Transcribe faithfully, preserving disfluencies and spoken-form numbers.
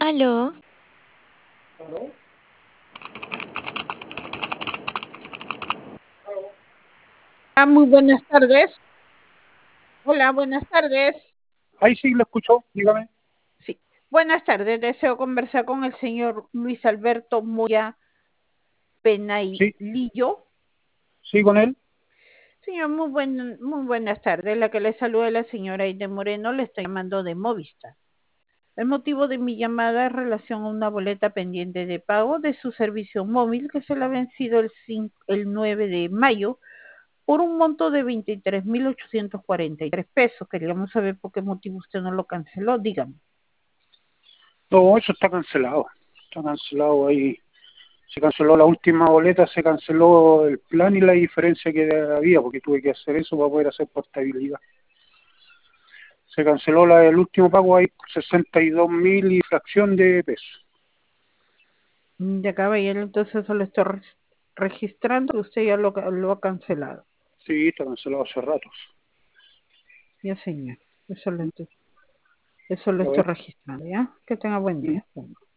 Aló, ¿Aló? Ah, muy buenas tardes. Hola, buenas tardes. Ahí sí lo escuchó, dígame. Sí, buenas tardes. Deseo conversar con el señor Luis Alberto Moya Sí, Penailillo. sí, con él. Señor, muy, buen, muy buenas tardes. La que le saluda es la señora Aide Moreno, le estoy llamando de Movistar. El motivo de mi llamada es relación a una boleta pendiente de pago de su servicio móvil que se le ha vencido el, cinco el nueve de mayo por un monto de veintitrés mil ochocientos cuarenta y tres pesos. Queríamos saber por qué motivo usted no lo canceló, dígame. No, eso está cancelado. Está cancelado ahí. Se canceló la última boleta, se canceló el plan y la diferencia que había, porque tuve que hacer eso para poder hacer portabilidad. Se canceló la, el último pago ahí por sesenta y dos mil y fracción de pesos. De caballero, entonces solo estoy re- registrando que usted ya lo, lo ha cancelado. Sí, está cancelado hace rato. Ya, señor. Eso lo estoy, eso lo A estoy ver. registrando, ¿ya? Que tenga buen Mm. día. Bueno.